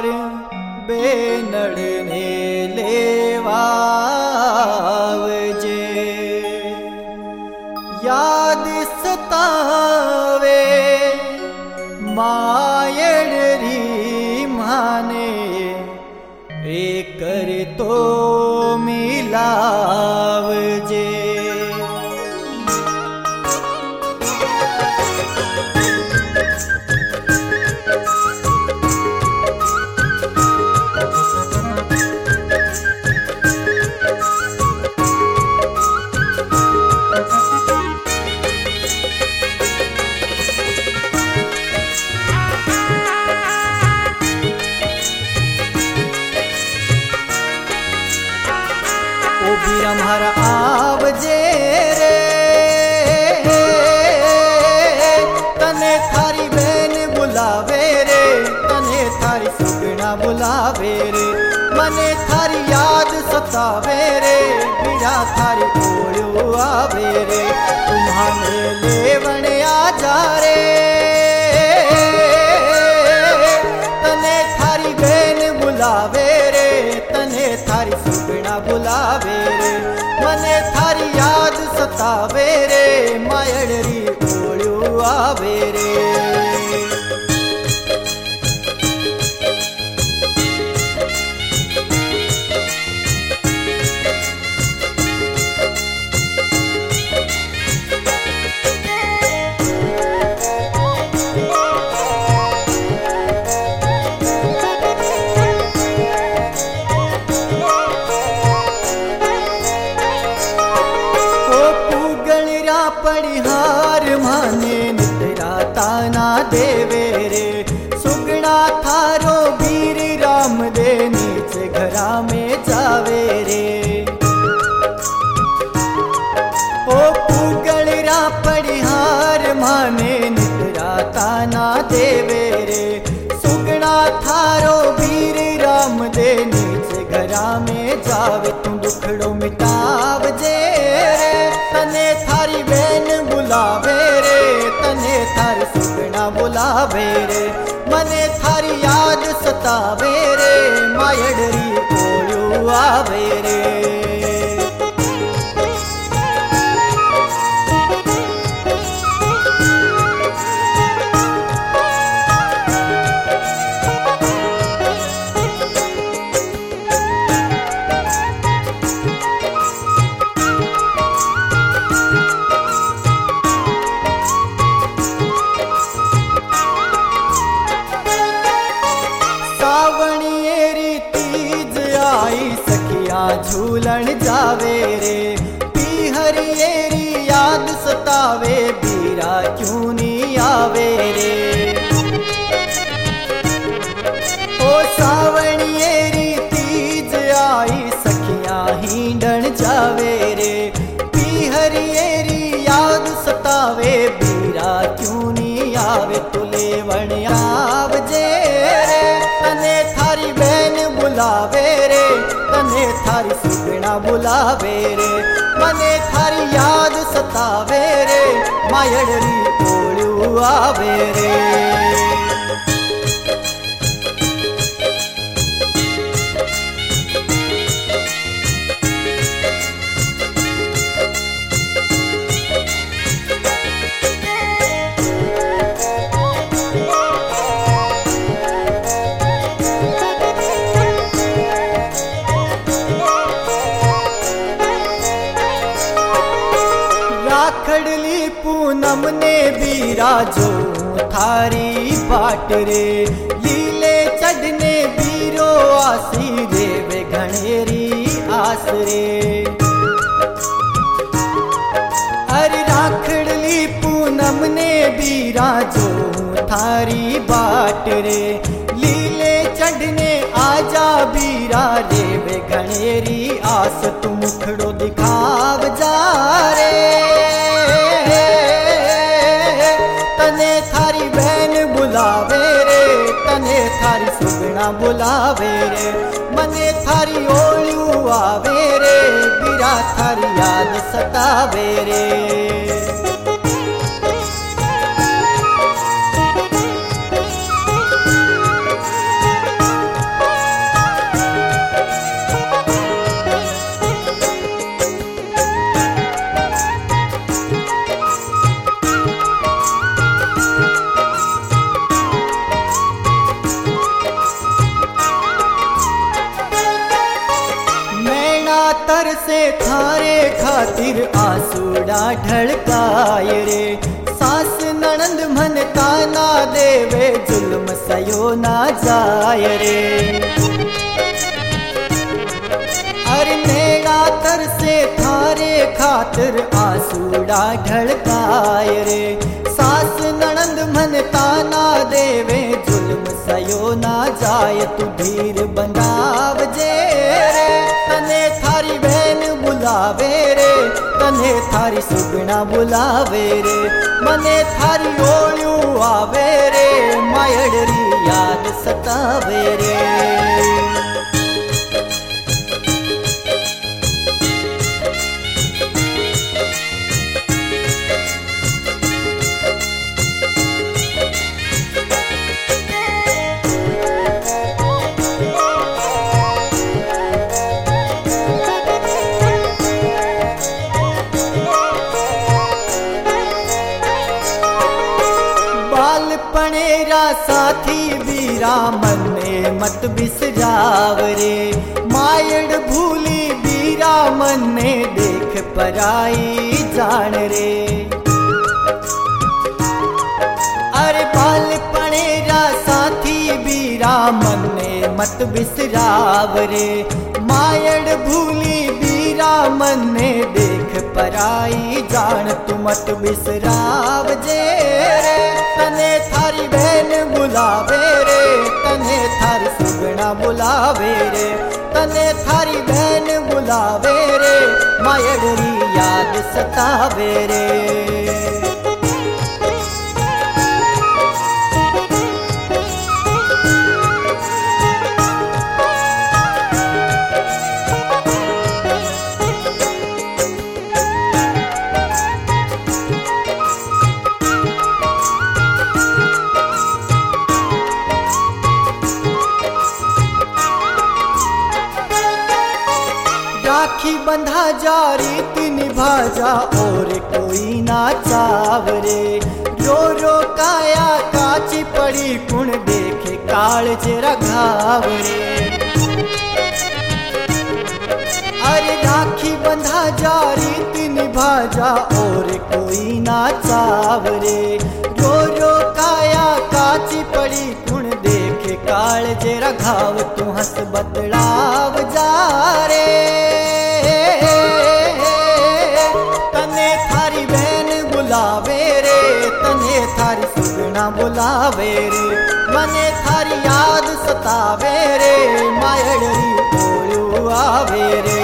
बार बेनड़ने लेवावजे। याद सतावे मायड़ी माने एकर तो मिलावजे। हमारा आवजे रे तने थारी बहन बुलावे रे, तने थारी सुगना बुलावे रे। मने थारी याद सतावे रे, बिरा थारी ओळ्यो आवे रे। तुम्हारे लेवण आ जा रे तने थारी बहन बुलावे रे, तने थारी सुगना बुलावे रे। मने थारी याद सतावे रे, मायड़ी ओळ्यो आवे रे। पड़िहार माने निद्रा ताना देवे रे। सुगना थारो वीर राम दे नीचे घरा में जावे रे। ओ पुगलरा पड़िहार माने निद्रा ताना देवे रे। सुगना थारो वीर राम दे नीचे घरा में जावे। तू दुखड़ो मिटावजे रे, तने थारी बहन बुलावे रे, तने थारी सुगना बुलावे रे। मने थारी याद सतावे रे, मायड़ी ओळ्यो आवे रे। झूलन जावे रे, पीहरियेरी याद सतावे, बीरा क्यों नहीं आवे रे। ओ सावणियेरी तीज आई सखियां हिंडन जावे रे। पीहरियेरी याद सतावे, बीरा क्यों नहीं आवे। तुले वण आवजे रे, तने थारी बहन बुलावे रे, तने थारी सुगना बुलावे रे। मने थारी याद सतावे रे, मायड़ी ओळ्यो आवे रे। राखड़ली पूनम ने बीरा जो थारी बाट रे। लीले चढ़ने बीरो आसी देवे घनेरी आस रे। अरे राखड़ली पूनम ने बीरा जो थारी बाट रे। लीले चढ़ने आजा बीरा देवे घनेरी आस। तू मुखड़ो दिखाव जा रे, तने थारी बहन बुलावे रे, तने थारी सुगना बुलावे रे। मने थारी ओळ्यो आवे रे, बीरा थारी याद सतावे रे। ढळकाय रे सास नणंद म्हणता ना देवे जुल्म सयो ना जाय रे अरे नेड़ा तरसे थारे खातिर आंसूड़ा ढळकाय रे सास नणंद म्हणता ना देवे जुल्म सयो ना जाय तू धीर बंधावजे रे तने थारी बहन बुलावे रे तने थारी सुगना बुलावे रे मने थारी ओळू आवे रे मायड़री याद सतावे रे पणेरा साथी बीरा मन में मत बिसराव रे मायड़ भूली बीरा मन में देख पराई जान रे अरे बाल पणेरा साथी बीरा मन में मत बिसराव रे मायड़ भूली बीरा मन में देख पराई जान तू मत बिसराव जे रे तने थारी बहन बुलावे रे तने थारी सुगना बुलावे रे तने थारी बहन बुलावे रे मायड़री याद सतावे रे राखी बंधा जा रीति निभा जा और कोई ना चावरे रो रो काया काची पड़ी कुण देखे काल जेरा घावरे अरे राखी बंधा जा रीति निभा जा और कोई ना चावरे रो रो काया काची पड़ी कुण देखे काल जेरा घाव तू हंस बतलाव जा रे तने थारी बहन बुलावे रे तने थारी सुगना बुलावे रे मने थारी याद सतावे रे मायड़री ओळू आवे रे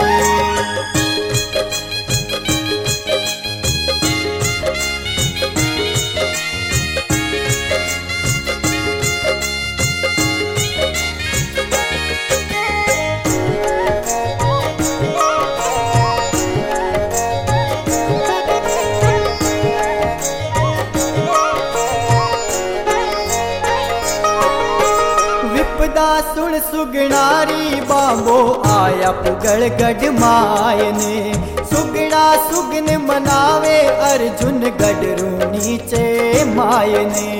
सुन सुगनारी बाबो आया पुगड़ गढ़ मायने सुगना सुगन मनावे अर्जुन गडरू नीचे मायने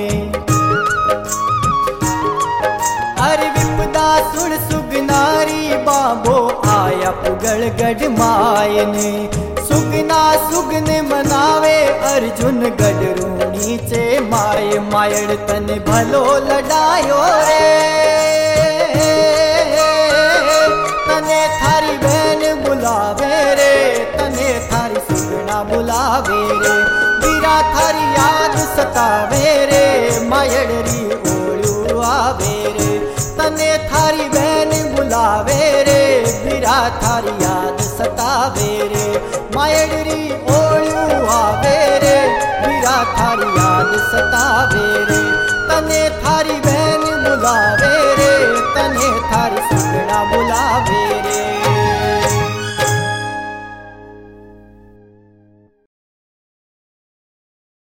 अरे विपदा सुन सुगनारी बाबो आया पुगड़ गढ़ मायने सुगना सुगन मनावे अर्जुन गडरू नीचे माय मायड़ तन भलो लड़ायो रे तने थारी बहन बुलावे रे तने थारी सुगना बुलावे रे बीरा थारी याद सतावे रे मायड़री ओळू आवे रे तने थारी बहन बुलावे रे बीरा थारी याद सतावे रे मायड़री ओळू आवे रे बीरा थारी याद सतावे रे तने थारी